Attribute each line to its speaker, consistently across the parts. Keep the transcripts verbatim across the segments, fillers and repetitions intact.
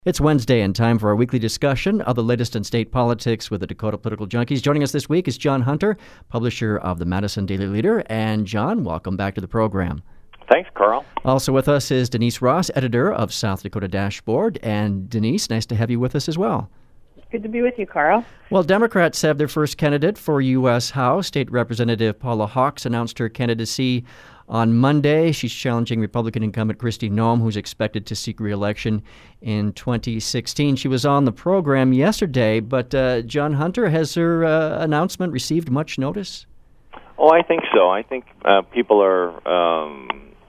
Speaker 1: It's Wednesday and time for our weekly discussion of the latest in state politics with the Dakota Political Junkies. Joining us this week is John Hunter, publisher of the Madison Daily Leader. And John, welcome back to the program.
Speaker 2: Thanks, Carl.
Speaker 1: Also with us is Denise Ross, editor of South Dakota Dashboard. And Denise, nice to have you with us as well.
Speaker 3: Good to be with you, Carl.
Speaker 1: Well, Democrats have their first candidate for U S House. State Representative Paula Hawks announced her candidacy on Monday. She's challenging Republican incumbent Kristi Noem, who's expected to seek re-election in twenty sixteen. She was on the program yesterday, but uh, John Hunter, has her uh, announcement received much notice?
Speaker 2: Oh, I think so. I think uh, people are um,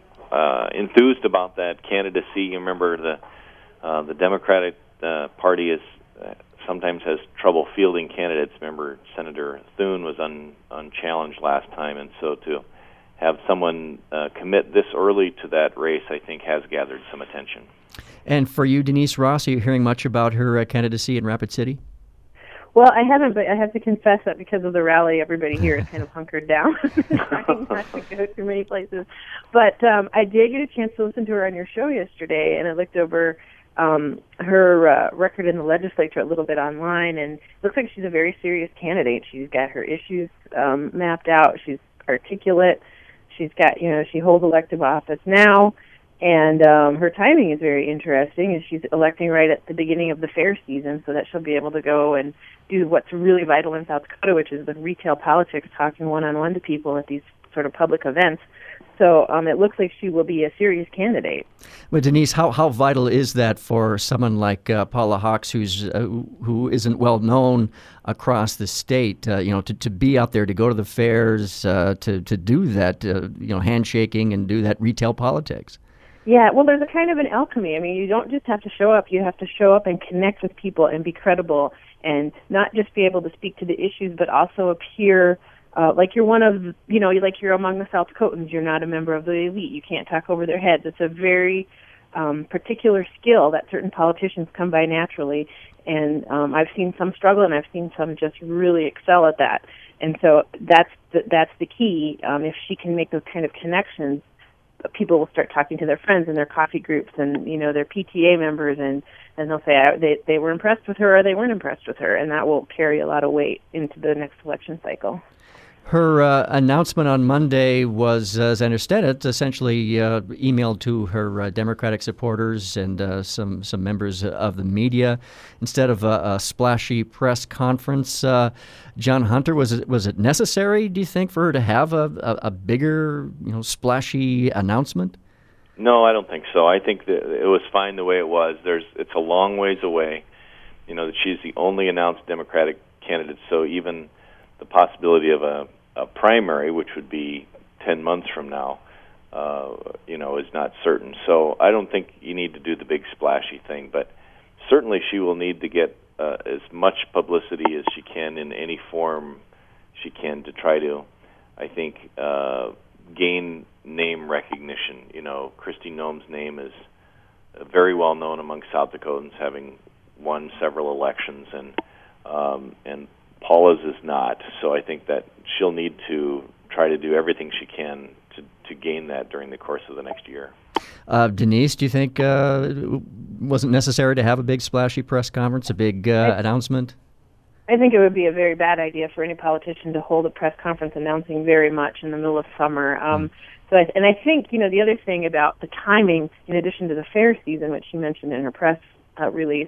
Speaker 2: uh, enthused about that candidacy. You remember the uh, the Democratic uh, Party is uh, sometimes has trouble fielding candidates. Remember, Senator Thune was un, unchallenged last time, and so to have someone uh, commit this early to that race, I think, has gathered some attention.
Speaker 1: And for you, Denise Ross, are you hearing much about her uh, candidacy in Rapid City?
Speaker 3: Well, I haven't, but I have to confess that because of the rally, everybody here is kind of hunkered down, trying not to go too many places. But um, I did get a chance to listen to her on your show yesterday, and I looked over um, her uh, record in the legislature a little bit online, and it looks like she's a very serious candidate. She's got her issues um, mapped out. She's articulate. She's got, you know, she holds elective office now, and um, her timing is very interesting, and she's electing right at the beginning of the fair season, so that she'll be able to go and do what's really vital in South Dakota, which is the retail politics, talking one-on-one to people at these sort of public events. So um, it looks like she will be a serious candidate.
Speaker 1: Well, Denise, how, how vital is that for someone like uh, Paula Hawks, who's uh, who isn't well known across the state? Uh, you know, to, to be out there, to go to the fairs, uh, to to do that, uh, you know, handshaking and do that retail politics.
Speaker 3: Yeah, well, there's a kind of an alchemy. I mean, you don't just have to show up; you have to show up and connect with people and be credible, and not just be able to speak to the issues, but also appear Uh, like you're one of, you know, like you're among the South Dakotans. You're not a member of the elite. You can't talk over their heads. It's a very um, particular skill that certain politicians come by naturally. And um, I've seen some struggle, and I've seen some just really excel at that. And so that's the, that's the key. Um, if she can make those kind of connections, people will start talking to their friends in their coffee groups and, you know, their P T A members, and, and they'll say I, they, they were impressed with her or they weren't impressed with her. And that will carry a lot of weight into the next election cycle.
Speaker 1: Her uh, announcement on Monday was, uh, as I understand it, essentially uh, emailed to her uh, Democratic supporters and uh, some some members of the media instead of a, a splashy press conference. Uh, John Hunter, was it was it necessary, do you think, for her to have a, a, a bigger, you know, splashy announcement?
Speaker 2: No, I don't think so. I think that it was fine the way it was. There's it's a long ways away. You know, that she's the only announced Democratic candidate, so even the possibility of a, a primary, which would be ten months from now, uh, you know, is not certain. So I don't think you need to do the big splashy thing, but certainly she will need to get uh, as much publicity as she can in any form she can to try to, I think, uh, gain name recognition. You know, Kristi Noem's name is very well known among South Dakotans, having won several elections, and um, and Paula's is not, so I think that she'll need to try to do everything she can to, to gain that during the course of the next year.
Speaker 1: Uh, Denise, do you think uh, it wasn't necessary to have a big splashy press conference, a big uh,
Speaker 3: I,
Speaker 1: announcement?
Speaker 3: I think it would be a very bad idea for any politician to hold a press conference announcing very much in the middle of summer. Um, mm. So, I, and I think, you know, the other thing about the timing, in addition to the fair season, which she mentioned in her press uh, release,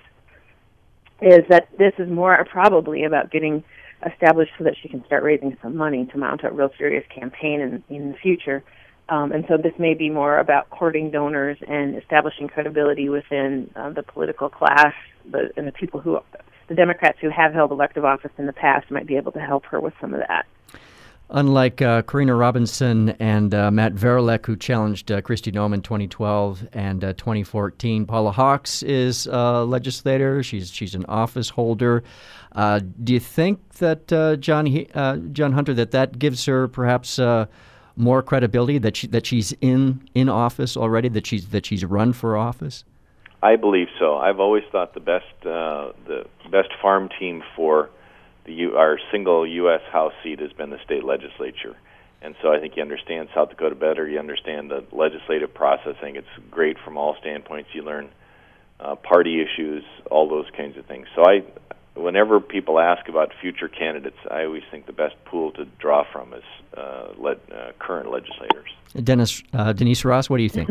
Speaker 3: is that this is more probably about getting established so that she can start raising some money to mount a real serious campaign in, in the future. Um, and so this may be more about courting donors and establishing credibility within uh, the political class, the, and the people who, the Democrats who have held elective office in the past might be able to help her with some of that.
Speaker 1: Unlike uh, Karina Robinson and uh, Matt Verelek, who challenged uh, Kristi Noem in twenty twelve and uh, twenty fourteen, Paula Hawks is a legislator. She's she's an office holder. Uh, do you think that uh, John uh, John Hunter, that that gives her perhaps uh, more credibility, that she, that she's in in office already, that she's that she's run for office?
Speaker 2: I believe so. I've always thought the best uh, the best farm team for The U, our single U S House seat has been the state legislature. And so I think you understand South Dakota better. You understand the legislative process. I think it's great from all standpoints. You learn uh, party issues, all those kinds of things. So I, whenever people ask about future candidates, I always think the best pool to draw from is uh, le- uh, current legislators.
Speaker 1: Dennis, uh, Denise Ross, what do you think?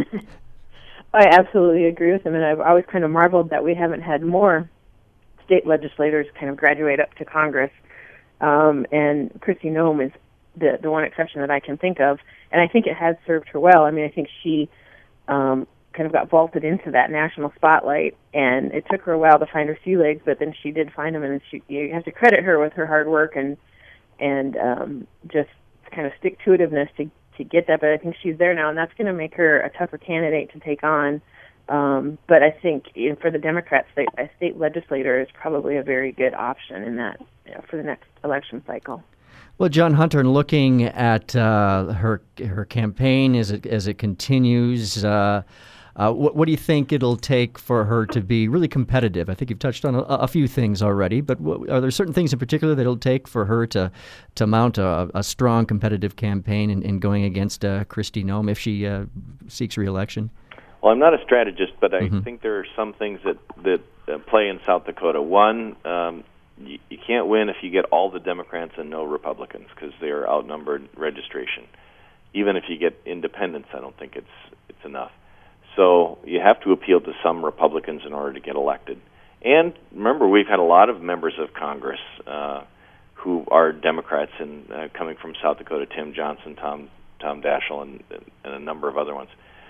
Speaker 3: I absolutely agree with him, and I've always kind of marveled that we haven't had more state legislators kind of graduate up to Congress. Um, and Kristi Noem is the the one exception that I can think of, and I think it has served her well. I mean, I think she um, kind of got vaulted into that national spotlight, and it took her a while to find her sea legs, but then she did find them, and she, you have to credit her with her hard work and and um, just kind of stick-to-itiveness to to get that. But I think she's there now, and that's going to make her a tougher candidate to take on. Um, but I think you know, for the Democrats, they, a state legislator is probably a very good option in that you know, for the next election cycle.
Speaker 1: Well, John Hunter, looking at uh, her her campaign as it as it continues, uh, uh, what, what do you think it'll take for her to be really competitive? I think you've touched on a, a few things already, but what, are there certain things in particular that it'll take for her to to mount a, a strong competitive campaign in, in going against uh, Kristi Noem if she uh, seeks re-election?
Speaker 2: Well, I'm not a strategist, but I
Speaker 1: Mm-hmm.
Speaker 2: think there are some things that that uh, play in South Dakota. One, um, you, you can't win if you get all the Democrats and no Republicans because they are outnumbered registration. Even if you get independents, I don't think it's it's enough. So you have to appeal to some Republicans in order to get elected. And remember, we've had a lot of members of Congress uh, who are Democrats and uh, coming from South Dakota: Tim Johnson, Tom Tom Daschle, and, and a number of other ones.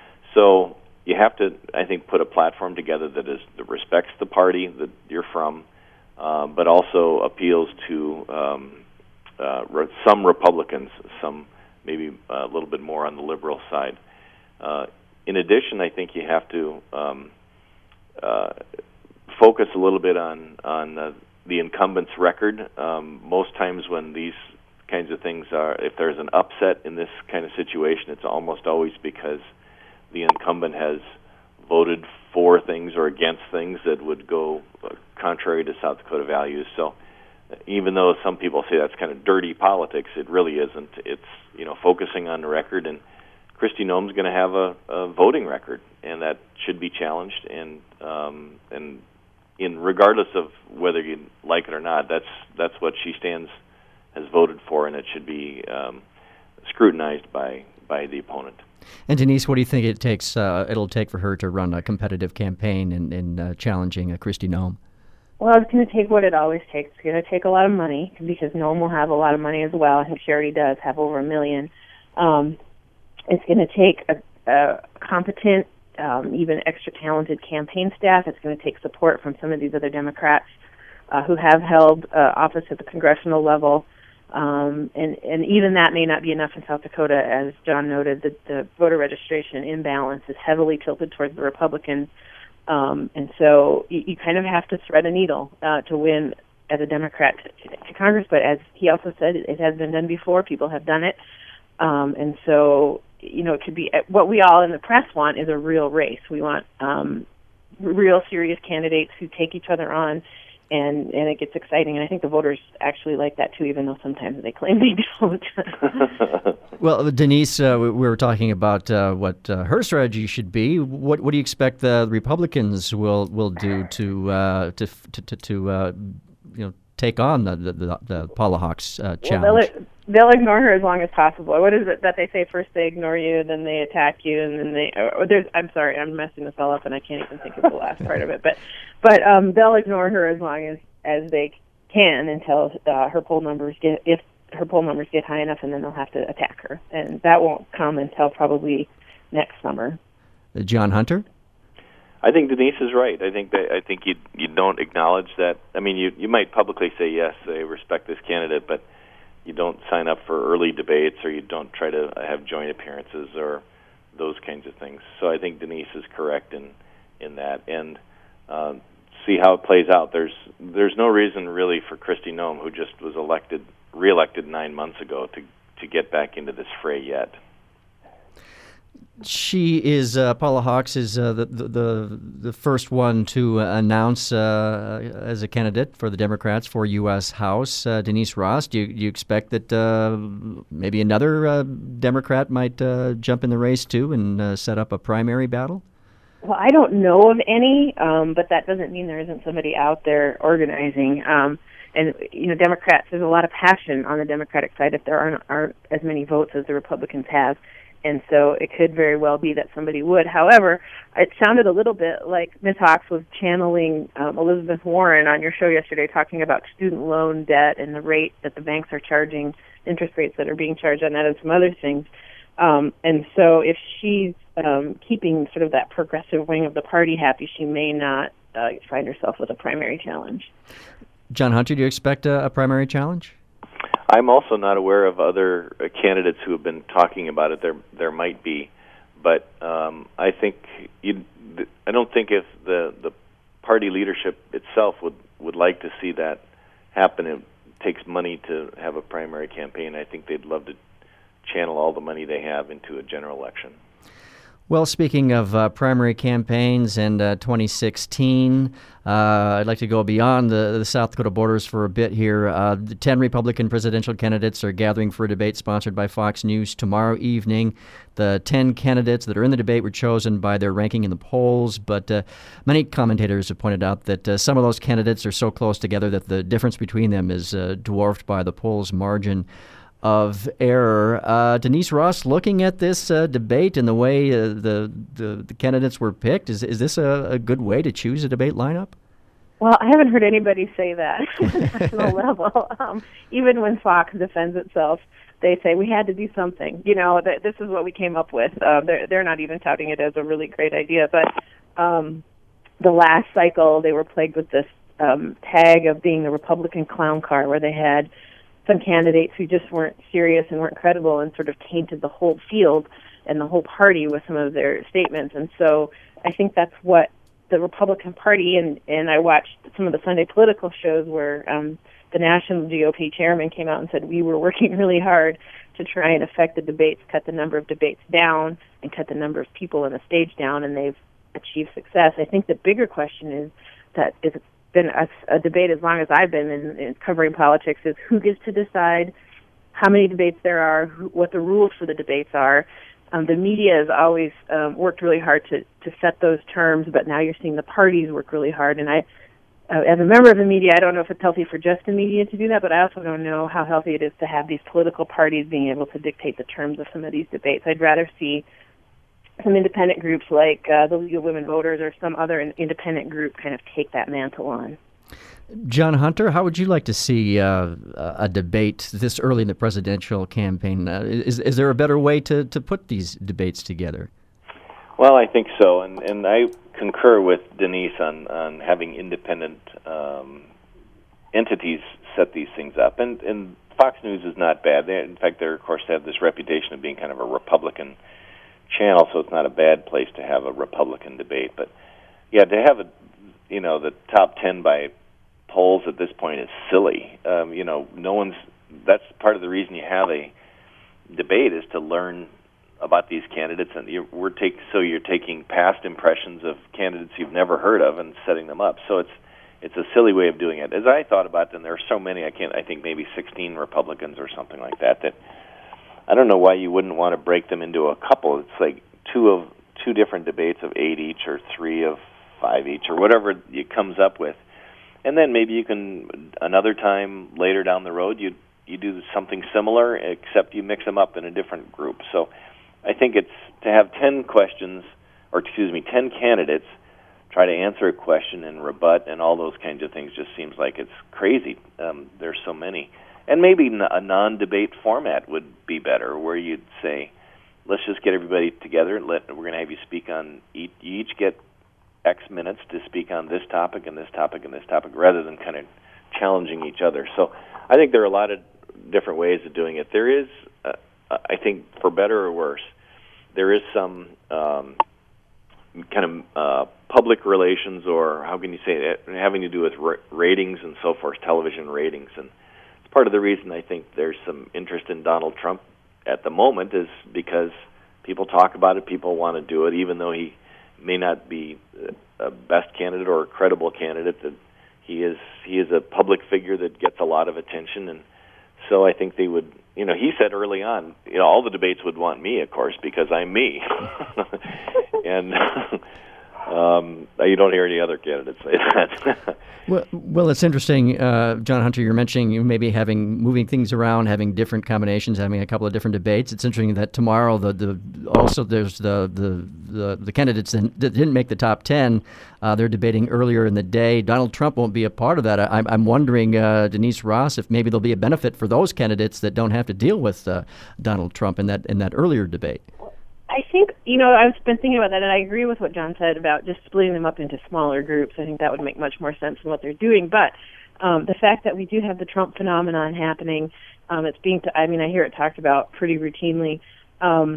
Speaker 2: So you have to, I think, put a platform together that is that respects the party that you're from, uh, but also appeals to um, uh, re- some Republicans, some maybe a little bit more on the liberal side. Uh, in addition, I think you have to um, uh, focus a little bit on on uh, the incumbent's record. Um, most times when these kinds of things are, if there's an upset in this kind of situation, it's almost always because the incumbent has voted for things or against things that would go uh, contrary to South Dakota values. So uh, even though some people say that's kind of dirty politics, it really isn't. It's, you know, focusing on the record, and Kristi Noem's going to have a, a voting record, and that should be challenged. And um, and in regardless of whether you like it or not, that's that's what she stands has voted for, and it should be um, scrutinized by by the opponent.
Speaker 1: And Denise, what do you think it takes? Uh, it'll take for her to run a competitive campaign in, in uh, challenging uh, Kristi Noem?
Speaker 3: Well, it's going to take what it always takes. It's going to take a lot of money because Noem will have a lot of money as well. I think she already does have over a million. Um, it's going to take a, a competent, um, even extra talented campaign staff. It's going to take support from some of these other Democrats uh, who have held uh, office at the congressional level. Um, and, and even that may not be enough in South Dakota. As John noted, the, the voter registration imbalance is heavily tilted towards the Republicans. Um, and so you, you kind of have to thread a needle uh, to win as a Democrat to, to Congress. But as he also said, it, it has been done before. People have done it. Um, and so, you know, it could be what we all in the press want is a real race. We want um, real serious candidates who take each other on. And, and it gets exciting, and I think the voters actually like that too, even though sometimes they claim they don't.
Speaker 1: Well, Denise, uh, we were talking about uh, what uh, her strategy should be. What what do you expect the Republicans will will do to uh, to to, to, to uh, you know take on the the, the, the Paula Hawks uh, challenge?
Speaker 3: Well, they'll, they'll ignore her as long as possible. What is it that they say? First they ignore you, then they attack you, and then they. Or there's, I'm sorry, I'm messing this all up, and I can't even think of the last part of it. But but um, they'll ignore her as long as, as they can until uh, her poll numbers get if her poll numbers get high enough, and then they'll have to attack her, and that won't come until probably next summer.
Speaker 1: Uh, John Hunter?
Speaker 2: I think Denise is right. I think that I think you you don't acknowledge that. I mean, you you might publicly say yes, they respect this candidate, but you don't sign up for early debates, or you don't try to have joint appearances or those kinds of things. So I think Denise is correct in in that, and uh, see how it plays out. There's there's no reason really for Kristi Noem, who just was elected reelected nine months ago, to to get back into this fray yet.
Speaker 1: She is uh, Paula Hawks is uh, the, the the first one to announce uh, as a candidate for the Democrats for U S House. Uh, Denise Ross, do you, do you expect that uh, maybe another uh, Democrat might uh, jump in the race too and uh, set up a primary battle?
Speaker 3: Well, I don't know of any, um, but that doesn't mean there isn't somebody out there organizing. Um, and, you know, Democrats, there's a lot of passion on the Democratic side if there aren't, aren't as many votes as the Republicans have. And so it could very well be that somebody would. However, it sounded a little bit like Miz Hawks was channeling um, Elizabeth Warren on your show yesterday, talking about student loan debt and the rate that the banks are charging, interest rates that are being charged on that and some other things. Um, and so if she's um, keeping sort of that progressive wing of the party happy, she may not uh, find herself with a primary challenge.
Speaker 1: John Hunter, do you expect a, a primary challenge?
Speaker 2: I'm also not aware of other uh, candidates who have been talking about it. There, there might be, but um, I think you, I don't think if the the party leadership itself would would like to see that happen. It takes money to have a primary campaign. I think they'd love to channel all the money they have into a general election.
Speaker 1: Well, speaking of uh, primary campaigns and uh, twenty sixteen, uh, I'd like to go beyond the, the South Dakota borders for a bit here. Uh, the ten Republican presidential candidates are gathering for a debate sponsored by Fox News tomorrow evening. The ten candidates that are in the debate were chosen by their ranking in the polls, but uh, many commentators have pointed out that uh, some of those candidates are so close together that the difference between them is uh, dwarfed by the polls' margin of error. Uh, Denise Ross, looking at this uh, debate and the way uh, the, the the candidates were picked, is is this a, a good way to choose a debate lineup?
Speaker 3: Well, I haven't heard anybody say that at the national level. Um, even when Fox defends itself, they say we had to do something. You know, th- this is what we came up with. Uh, they're they're not even touting it as a really great idea. But um, the last cycle, they were plagued with this um, tag of being the Republican clown car, where they had some candidates who just weren't serious and weren't credible and sort of tainted the whole field and the whole party with some of their statements. And so I think that's what the Republican Party, and, and I watched some of the Sunday political shows where um, the national G O P chairman came out and said we were working really hard to try and affect the debates, cut the number of debates down, and cut the number of people on the stage down, and they've achieved success. I think the bigger question is that is been a, a debate as long as I've been in, in covering politics is who gets to decide how many debates there are, who, what the rules for the debates are. Um, the media has always um, worked really hard to, to set those terms, but now you're seeing the parties work really hard. And I, uh, as a member of the media, I don't know if it's healthy for just the media to do that, but I also don't know how healthy it is to have these political parties being able to dictate the terms of some of these debates. I'd rather see some independent groups like uh, the League of Women Voters or some other independent group kind of take that mantle on.
Speaker 1: John Hunter, how would you like to see uh, a debate this early in the presidential campaign? Uh, is is there a better way to, to put these debates together?
Speaker 2: Well, I think so, and and I concur with Denise on, on having independent um, entities set these things up. And, and Fox News is not bad. They, in fact, they of course have this reputation of being kind of a Republican channel, so it's not a bad place to have a Republican debate. But yeah, to have a, you know, the top ten by polls at this point is silly. Um, you know, no one's. That's part of the reason you have a debate is to learn about these candidates, and you're, we're take so you're taking past impressions of candidates you've never heard of and setting them up. So it's it's a silly way of doing it. As I thought about them, there are so many. I can't. I think maybe sixteen Republicans or something like that. That I don't know why you wouldn't want to break them into a couple. It's like two of two different debates of eight each, or three of five each, or whatever it comes up with. And then maybe you can another time later down the road you you do something similar, except you mix them up in a different group. So I think it's to have ten questions, or excuse me, ten candidates try to answer a question and rebut and all those kinds of things just seems like it's crazy. Um, there's so many. And maybe a non-debate format would be better, where you'd say, let's just get everybody together. And let, we're going to have you speak on, each, you each get X minutes to speak on this topic and this topic and this topic, rather than kind of challenging each other. So I think there are a lot of different ways of doing it. There is, uh, I think, for better or worse, there is some um, kind of uh, public relations, or how can you say it, having to do with ra- ratings and so forth, television ratings. And it's part of the reason I think there's some interest in Donald Trump at the moment, is because people talk about it, people want to do it, even though he may not be a best candidate or a credible candidate. That he is he is a public figure that gets a lot of attention, and so I think they would, you know, he said early on, you know, all the debates would want me, of course, because I'm me. and Um, you don't hear any other candidates say that.
Speaker 1: Well, well, it's interesting, uh, John Hunter. You're mentioning you maybe having moving things around, having different combinations, having a couple of different debates. It's interesting that tomorrow, the, the also there's the the, the, the candidates that didn't make the top ten. Uh, they're debating earlier in the day. Donald Trump won't be a part of that. I, I'm wondering, uh, Denise Ross, if maybe there'll be a benefit for those candidates that don't have to deal with uh, Donald Trump in that in that earlier debate.
Speaker 3: I think, you know, I've been thinking about that, and I agree with what John said about just splitting them up into smaller groups. I think that would make much more sense than what they're doing. But um, the fact that we do have the Trump phenomenon happening, um, it's being, t- I mean, I hear it talked about pretty routinely. Um,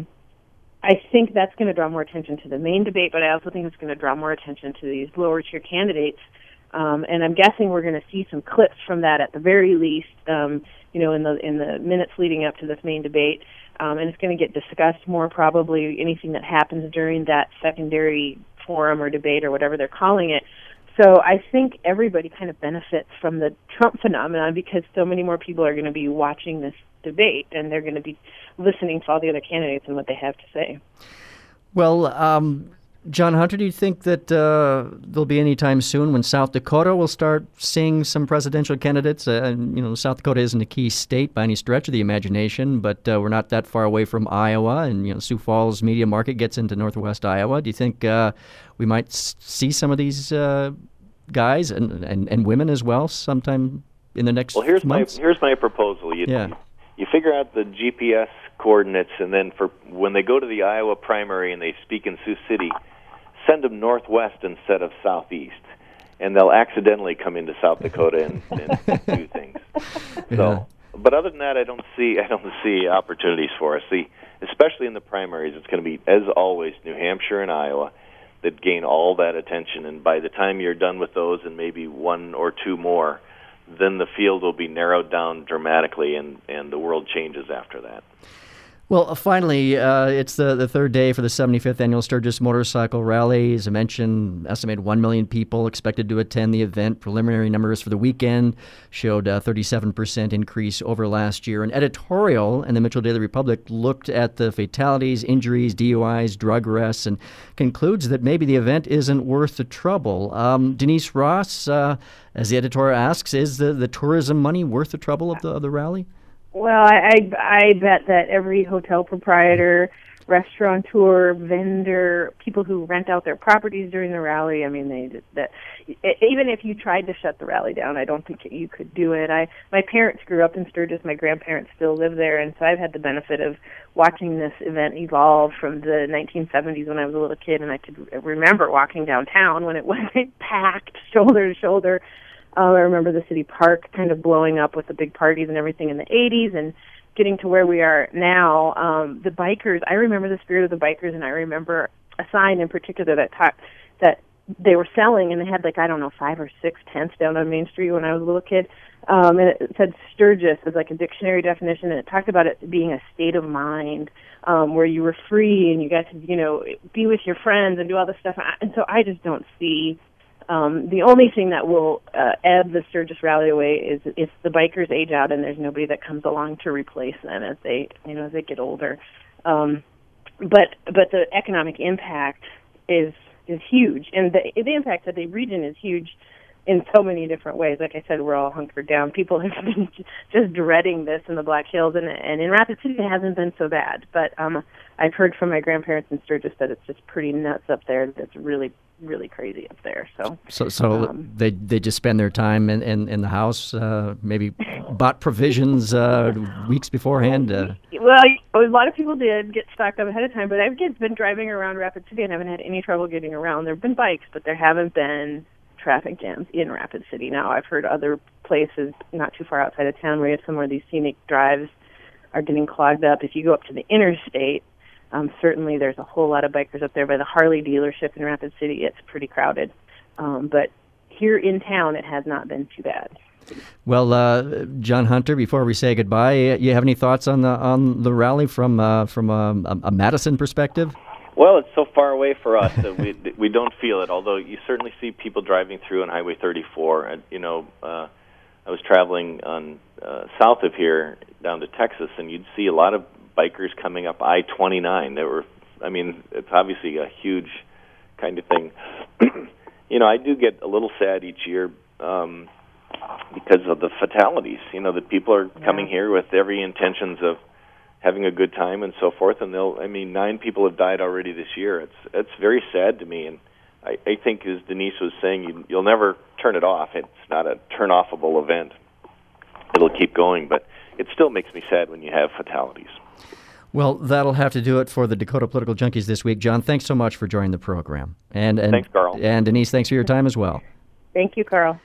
Speaker 3: I think that's going to draw more attention to the main debate, but I also think it's going to draw more attention to these lower-tier candidates. Um, and I'm guessing we're going to see some clips from that at the very least, um, you know, in the in the minutes leading up to this main debate. Um, and it's going to get discussed more, probably anything that happens during that secondary forum or debate or whatever they're calling it. So I think everybody kind of benefits from the Trump phenomenon because so many more people are going to be watching this debate and they're going to be listening to all the other candidates and what they have to say.
Speaker 1: Well, um, John Hunter, do you think that uh, there'll be any time soon when South Dakota will start seeing some presidential candidates? Uh, and, you know, South Dakota isn't a key state by any stretch of the imagination, but uh, we're not that far away from Iowa, and you know, Sioux Falls media market gets into northwest Iowa. Do you think uh, we might s- see some of these uh, guys and, and, and women as well sometime in the next
Speaker 2: well, here's
Speaker 1: months?
Speaker 2: my here's my proposal. You,
Speaker 1: yeah.
Speaker 2: you figure out the G P S coordinates, and then for when they go to the Iowa primary and they speak in Sioux City, send them northwest instead of southeast, and they'll accidentally come into South Dakota and, and do things. So,
Speaker 1: Yeah.
Speaker 2: But other than that, I don't see I don't see opportunities for us. The especially in the primaries, it's going to be, as always, New Hampshire and Iowa that gain all that attention. And by the time you're done with those, and maybe one or two more, then the field will be narrowed down dramatically, and, and the world changes after that.
Speaker 1: Well, uh, finally, uh, it's the, the third day for the seventy-fifth Annual Sturgis Motorcycle Rally. As I mentioned, estimated one million people expected to attend the event. Preliminary numbers for the weekend showed a thirty-seven percent increase over last year. An editorial in the Mitchell Daily Republic looked at the fatalities, injuries, D U Is, drug arrests, and concludes that maybe the event isn't worth the trouble. Um, Denise Ross, uh, as the editorial asks, is the, the tourism money worth the trouble of the, of the rally?
Speaker 3: Well, I, I I bet that every hotel proprietor, restaurateur, vendor, people who rent out their properties during the rally, I mean, they that even if you tried to shut the rally down, I don't think you could do it. I my parents grew up in Sturgis, my grandparents still live there, and so I've had the benefit of watching this event evolve from the nineteen seventies when I was a little kid, and I could remember walking downtown when it was packed shoulder to shoulder. Uh, I remember the city park kind of blowing up with the big parties and everything in the eighties, and getting to where we are now. Um, the bikers, I remember the spirit of the bikers, and I remember a sign in particular that talked, that they were selling, and they had like, I don't know, five or six tents down on Main Street when I was a little kid. Um, and it said Sturgis as like a dictionary definition, and it talked about it being a state of mind um, where you were free and you got to, you know, be with your friends and do all this stuff. And so I just don't see. Um, the only thing that will uh, ebb the Sturgis Rally away is if the bikers age out and there's nobody that comes along to replace them as they, you know, as they get older. Um, but but the economic impact is is huge, and the the impact of the region is huge in so many different ways. Like I said, we're all hunkered down. People have been just dreading this in the Black Hills, and and in Rapid City it hasn't been so bad. But um, I've heard from my grandparents in Sturgis that it's just pretty nuts up there. It's really really crazy up there. So
Speaker 1: so, so um, they they just spend their time in, in, in the house, uh, maybe bought provisions uh, weeks beforehand. Uh.
Speaker 3: Well, a lot of people did get stocked up ahead of time, but I've just been driving around Rapid City and haven't had any trouble getting around. There have been bikes, but there haven't been traffic jams in Rapid City. Now, I've heard other places not too far outside of town where you have some of these scenic drives are getting clogged up. If you go up to the interstate, Um, certainly there's a whole lot of bikers up there. By the Harley dealership in Rapid City, it's pretty crowded. Um, but here in town, it has not been too bad.
Speaker 1: Well, uh, John Hunter, before we say goodbye, you have any thoughts on the on the rally from uh, from a, a Madison perspective?
Speaker 2: Well, it's so far away for us that we we don't feel it. Although you certainly see people driving through on Highway thirty-four. And, you know, uh, I was traveling on uh, south of here down to Texas, and you'd see a lot of bikers coming up I twenty-nine. They were, I mean, it's obviously a huge kind of thing. You know, I do get a little sad each year um, because of the fatalities. You know, that people are coming
Speaker 3: Yeah.
Speaker 2: here with every intentions of having a good time and so forth, and they'll. I mean, nine people have died already this year. It's it's very sad to me, and I, I think, as Denise was saying, you, you'll never turn it off. It's not a turn-offable event. It'll keep going, but it still makes me sad when you have fatalities.
Speaker 1: Well, that'll have to do it for the Dakota Political Junkies this week. John, thanks so much for joining the program. And, and
Speaker 2: Thanks, Carl.
Speaker 1: And Denise, thanks for your time as well.
Speaker 3: Thank you, Carl.